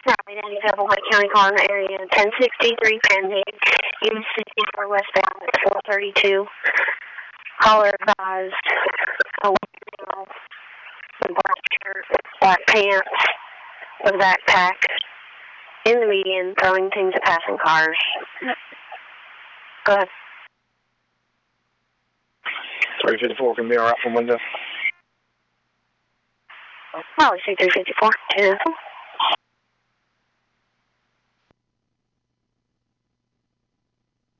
Raleigh 97, White County, car in the area, 1063 Panhead, US 64 westbound at 432. Caller advised a white in black shirt, black pants, with a backpack in the median, throwing things at passing cars. Go ahead. 354 can be alright from window. Raleigh 354.